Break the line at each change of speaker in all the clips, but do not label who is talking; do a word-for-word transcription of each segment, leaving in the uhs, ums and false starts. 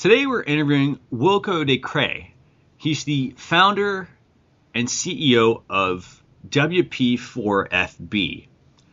Today we're interviewing Wilco de Craye. He's the founder and C E O of W P four F B.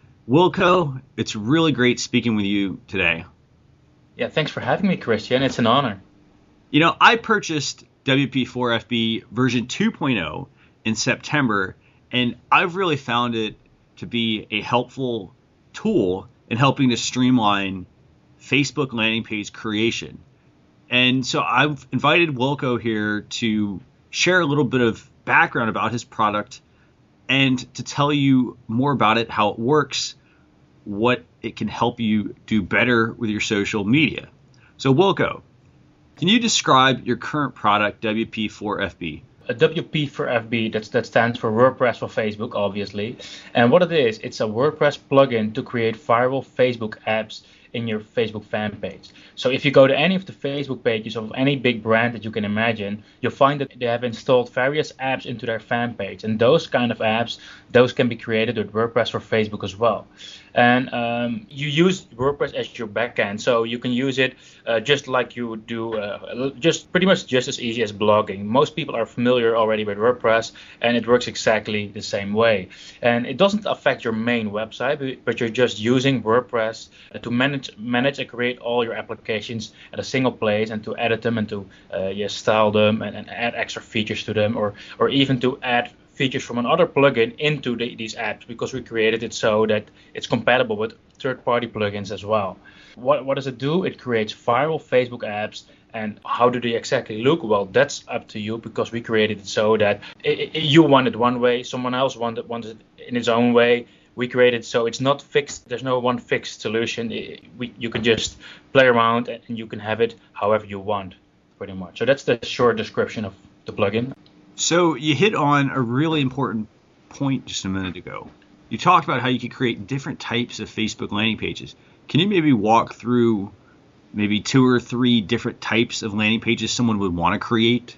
Wilco, it's really great speaking with you today.
Yeah, thanks for having me, Christian. It's an honor.
You know, I purchased W P four F B version two point oh in September, and I've really found it to be a helpful tool in helping to streamline Facebook landing page creation. And so I've invited Wilco here to share a little bit of background about his product and to tell you more about it, how it works, what it can help you do better with your social media. So Wilco, can you describe your current product, W P four F B?
A W P four F B, that's, that stands for WordPress for Facebook, obviously. And what it is, it's a WordPress plugin to create viral Facebook apps in your Facebook fan page. So if you go to any of the Facebook pages of any big brand that you can imagine, you'll find that they have installed various apps into their fan page. And those kind of apps, those can be created with WordPress for Facebook as well. And um, you use WordPress as your backend, so you can use it uh, just like you would do, uh, just pretty much just as easy as blogging. Most people are familiar already with WordPress, and it works exactly the same way. And it doesn't affect your main website, but you're just using WordPress to manage, manage and create all your applications at a single place, and to edit them and to uh, yeah, style them and, and add extra features to them, or or even to add features from another plugin into the, these apps, because we created it so that it's compatible with third-party plugins as well. What, what does it do? It creates viral Facebook apps. And how do they exactly look? Well, that's up to you, because we created it so that it, it, you want it one way, someone else wanted, wanted it in its own way. We created so it's not fixed. There's no one fixed solution. It, we, you can just play around and you can have it however you want, pretty much. So that's the short description of the plugin.
So you hit on a really important point just a minute ago. You talked about how you could create different types of Facebook landing pages. Can you maybe walk through maybe two or three different types of landing pages someone would want to create?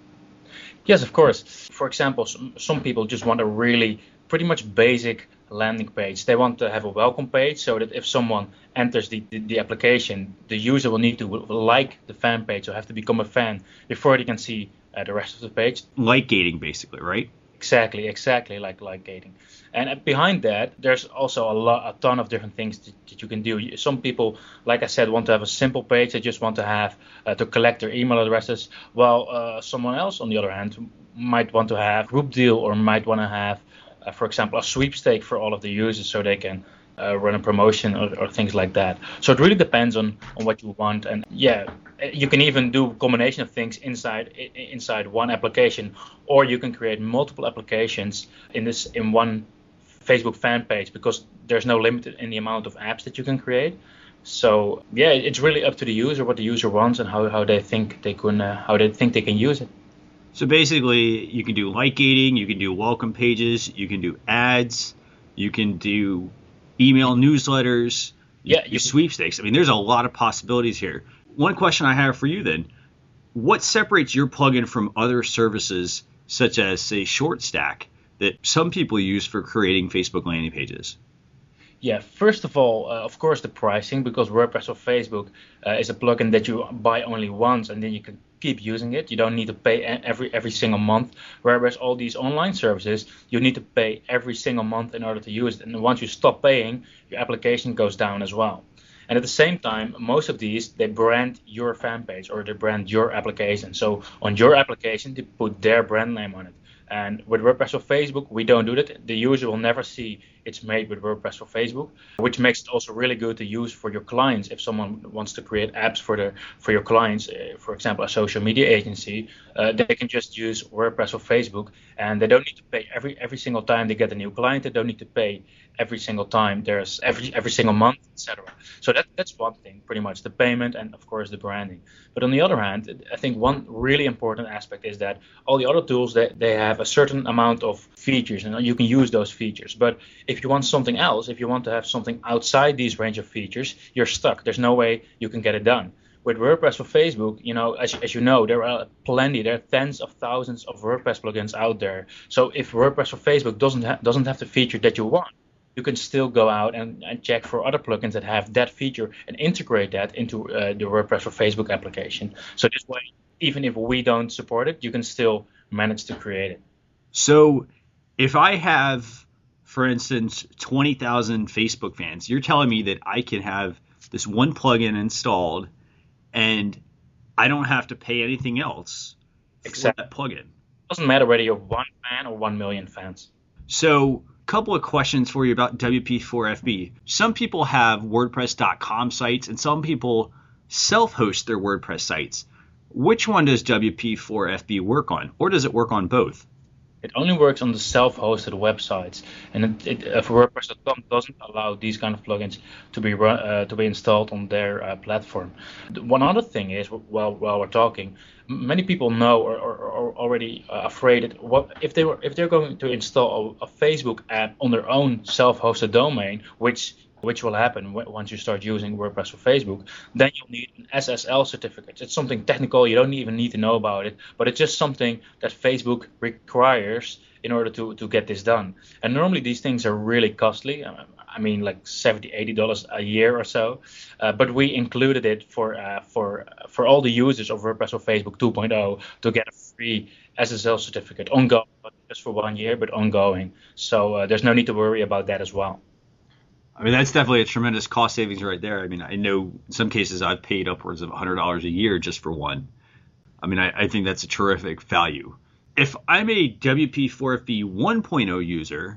Yes, of course. For example, some, some people just want a really pretty much basic landing page. They want to have a welcome page so that if someone enters the, the, the application, the user will need to like the fan page, or have to become a fan before they can see uh, the rest of the page.
Like gating, basically, right?
Exactly, exactly like like gating. And behind that, there's also a lot, a ton of different things that, that you can do. Some people, like I said, want to have a simple page. They just want to have uh, to collect their email addresses. While uh, someone else, on the other hand, might want to have a group deal, or might want to have, uh, for example, a sweepstake for all of the users, so they can uh, run a promotion or, or things like that. So it really depends on, on what you want. And yeah, you can even do a combination of things inside inside one application, or you can create multiple applications in this in one Facebook fan page, because there's no limit in the amount of apps that you can create. So yeah, it's really up to the user what the user wants and how, how they think they can uh, how they think they can use it.
So basically, you can do like gating, you can do welcome pages, you can do ads, you can do email newsletters, you
yeah,
can do sweepstakes. I mean, there's a lot of possibilities here. One question I have for you then: what separates your plugin from other services such as, say, ShortStack, that some people use for creating Facebook landing pages?
Yeah, first of all, uh, of course, the pricing, because WordPress for Facebook uh, is a plugin that you buy only once and then you can keep using it. You don't need to pay every every single month. Whereas all these online services, you need to pay every single month in order to use it. And once you stop paying, your application goes down as well. And at the same time, most of these, they brand your fan page, or they brand your application. So on your application, they put their brand name on it. And with WordPress for Facebook, we don't do that. The user will never see it's made with WordPress for Facebook, which makes it also really good to use for your clients. If someone wants to create apps for their for your clients, uh, for example, a social media agency, uh, they can just use WordPress for Facebook, and they don't need to pay every every single time they get a new client. They don't need to pay every single time there's every every single month, et cetera. So that that's one thing, pretty much, the payment and of course the branding. But on the other hand, I think one really important aspect is that all the other tools, they, they have a certain amount of features, and you can use those features. But if you want something else, if you want to have something outside these range of features, you're stuck. There's no way you can get it done. With WordPress for Facebook, you know, as, as you know, there are plenty, there are tens of thousands of WordPress plugins out there. So if WordPress for Facebook doesn't ha- doesn't have the feature that you want, you can still go out and, and check for other plugins that have that feature and integrate that into uh, the WordPress for Facebook application. So this way, even if we don't support it, you can still manage to create it.
So if I have, for instance, twenty thousand Facebook fans, you're telling me that I can have this one plugin installed and I don't have to pay anything else for
Exactly.
that plugin.
Doesn't matter whether you're one fan or one million fans.
So a couple of questions for you about W P four F B. Some people have WordPress dot com sites and some people self-host their WordPress sites. Which one does W P four F B work on, or does it work on both?
It only works on the self-hosted websites, and it, it, uh, for WordPress dot com doesn't allow these kind of plugins to be run, uh, to be installed on their uh, platform. One other thing is, while while we're talking, many people know or are already uh, afraid that what if they were if they're going to install a, a Facebook app on their own self-hosted domain, which which will happen once you start using WordPress for Facebook, then you'll need an S S L certificate. It's something technical. You don't even need to know about it, but it's just something that Facebook requires in order to, to get this done. And normally these things are really costly. I mean, like seventy dollars, eighty dollars a year or so. Uh, but we included it for uh, for for all the users of WordPress for Facebook two point oh to get a free S S L certificate, ongoing, not just for one year, but ongoing. So uh, there's no need to worry about that as well.
I mean, that's definitely a tremendous cost savings right there. I mean, I know in some cases I've paid upwards of one hundred dollars a year just for one. I mean, I, I think that's a terrific value. If I'm a W P four F B one point oh user,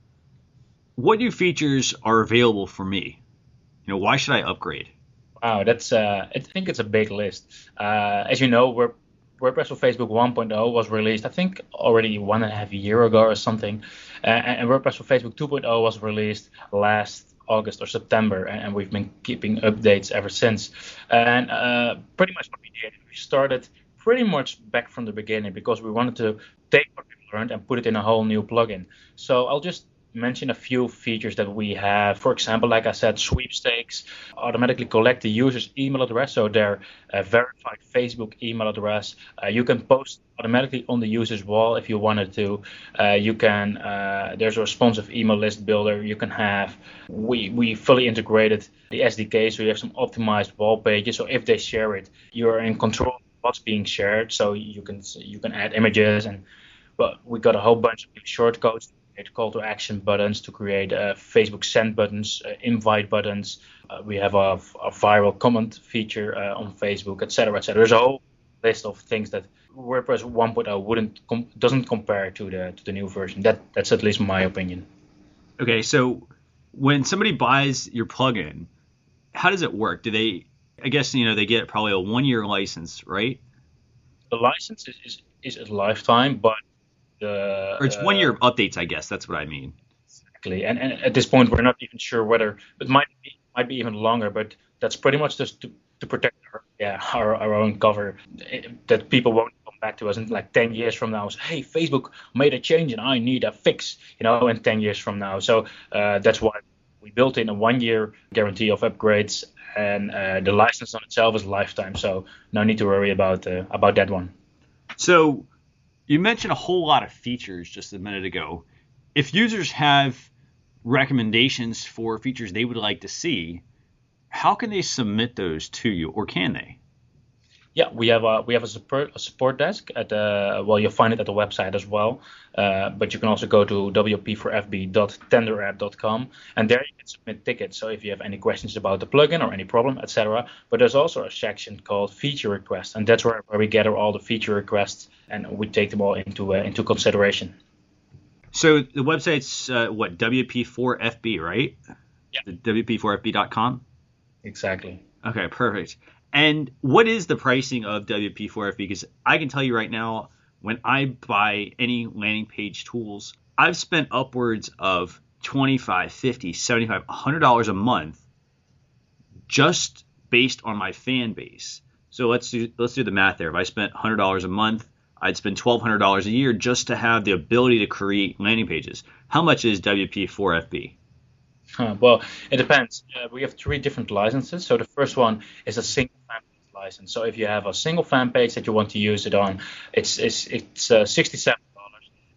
what new features are available for me? You know, why should I upgrade?
Wow, that's uh, I think it's a big list. Uh, as you know, we're WordPress for Facebook one point oh was released, I think, already one and a half year ago or something. Uh, and WordPress for Facebook two point oh was released last August or September, and we've been keeping updates ever since. And uh, pretty much what we did, we started pretty much back from the beginning because we wanted to take what we learned and put it in a whole new plugin. So I'll just mention a few features that we have. For example, like I said, sweepstakes automatically collect the user's email address, so their uh, verified Facebook email address. Uh, you can post automatically on the user's wall if you wanted to. Uh, you can. Uh, there's a responsive email list builder. You can have. We we fully integrated the S D K, so you have some optimized wall pages. So if they share it, you're in control of what's being shared. So you can you can add images, and but we got a whole bunch of shortcodes. Call to action buttons to create uh, Facebook send buttons, uh, invite buttons. Uh, we have a, a viral comment feature uh, on Facebook, et cetera, et cetera. There's a whole list of things that WordPress one point oh wouldn't com- doesn't compare to the to the new version. That that's at least my opinion.
Okay, so when somebody buys your plugin, how does it work? Do they? I guess you know they get probably a one-year license, right?
The license is is, is a lifetime, but Uh,
or it's one year uh, updates, I guess. That's what I mean.
Exactly. And, and at this point, we're not even sure whether it might be, might be even longer, but that's pretty much just to, to protect our, yeah, our, our own cover, it, that people won't come back to us in like ten years from now and say, hey, Facebook made a change and I need a fix, you know, in ten years from now. So uh, that's why we built in a one year guarantee of upgrades, and uh, the license on itself is lifetime. So no need to worry about uh, about that one.
So you mentioned a whole lot of features just a minute ago. If users have recommendations for features they would like to see, how can they submit those to you, or can they?
Yeah, we have a we have a support a support desk at the well, you'll find it at the website as well. Uh, but you can also go to w p four f b dot tenderapp dot com, and there you can submit tickets. So if you have any questions about the plugin or any problem, et cetera. But there's also a section called feature requests, and that's where, where we gather all the feature requests and we take them all into uh, into consideration.
So the website's uh, what W P four F B, right?
Yeah.
The w p four f b dot com.
Exactly.
Okay, perfect. And what is the pricing of W P four F B? Because I can tell you right now, when I buy any landing page tools, I've spent upwards of twenty-five, fifty, seventy-five, one hundred dollars a month just based on my fan base. So let's do let's do the math there. If I spent one hundred dollars a month, I'd spend twelve hundred dollars a year just to have the ability to create landing pages. How much is W P four F B?
Uh, well, it depends. Uh, we have three different licenses. So the first one is a single fan page license. So if you have a single fan page that you want to use it on, it's it's it's uh, sixty-seven dollars,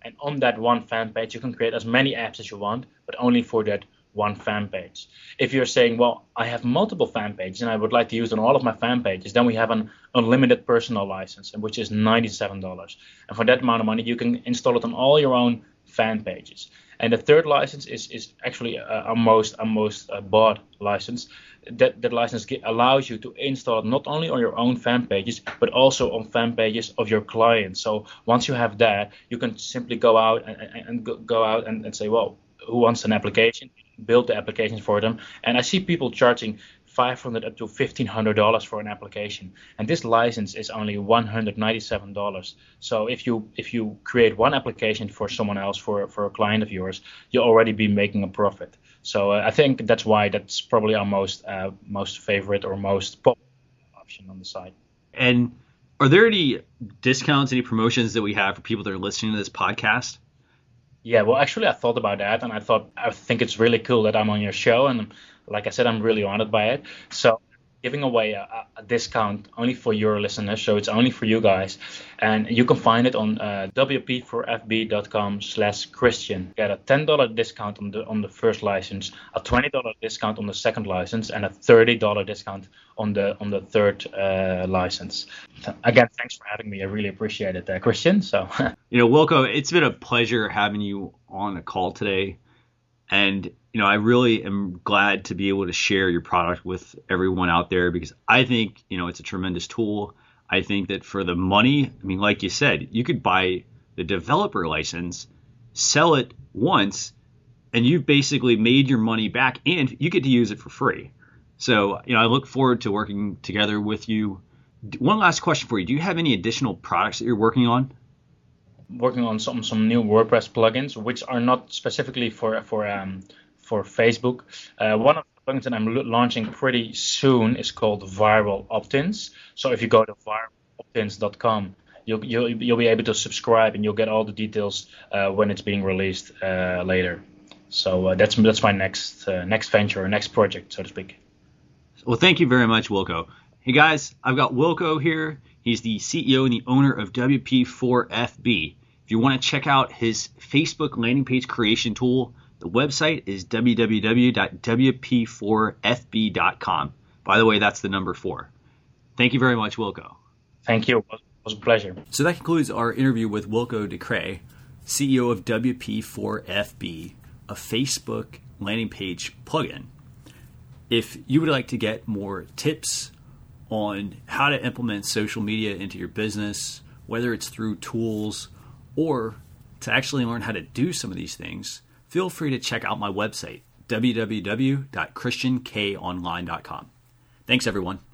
And on that one fan page, you can create as many apps as you want, but only for that one fan page. If you're saying, well, I have multiple fan pages and I would like to use it on all of my fan pages, then we have an unlimited personal license, which is ninety-seven dollars. And for that amount of money, you can install it on all your own fan pages. And the third license is is actually a, a most a most uh, bought license. That that license get, allows you to install it not only on your own fan pages, but also on fan pages of your clients. So once you have that, you can simply go out and, and, and go, go out and, and say, well, who wants an application? Build the applications for them. And I see people charging five hundred up to fifteen hundred dollars for an application, and this license is only one hundred ninety-seven dollars. So if you if you create one application for someone else, for for a client of yours, you'll already be making a profit. So uh, I think that's why that's probably our most uh, most favorite or most popular option on the site.
And are there any discounts, any promotions that we have for people that are listening to this podcast?
Yeah, well, actually, I thought about that, and I thought I think it's really cool that I'm on your show, and like I said, I'm really honored by it. So giving away a, a discount only for your listeners, so it's only for you guys, and you can find it on uh, W P four F B dot com slash Christian. Get a ten dollars discount on the on the first license, a twenty dollars discount on the second license, and a thirty dollars discount on the on the third uh, license. Again, thanks for having me. I really appreciate it, uh, Christian. So
you know, Wilco, it's been a pleasure having you on a call today. And, you know, I really am glad to be able to share your product with everyone out there, because I think, you know, it's a tremendous tool. I think that for the money, I mean, like you said, you could buy the developer license, sell it once, and you've basically made your money back, and you get to use it for free. So, you know, I look forward to working together with you. One last question for you. Do you have any additional products that you're working on?
Working on some some new WordPress plugins, which are not specifically for for um for Facebook. Uh, one of the plugins that I'm lo- launching pretty soon is called Viral Opt-ins. So if you go to viral opt-ins dot com, you'll you'll you'll be able to subscribe, and you'll get all the details uh, when it's being released uh, later. So uh, that's that's my next uh, next venture, next project, so to speak.
Well, thank you very much, Wilco. Hey guys, I've got Wilco here. He's the C E O and the owner of W P four F B. If you want to check out his Facebook landing page creation tool, the website is w w w dot w p four f b dot com. By the way, that's the number four. Thank you very much, Wilco.
Thank you. It was a pleasure.
So that concludes our interview with Wilco Decray, C E O of W P four F B, a Facebook landing page plugin. If you would like to get more tips on how to implement social media into your business, whether it's through tools or to actually learn how to do some of these things, feel free to check out my website, w w w dot christian k online dot com. Thanks, everyone.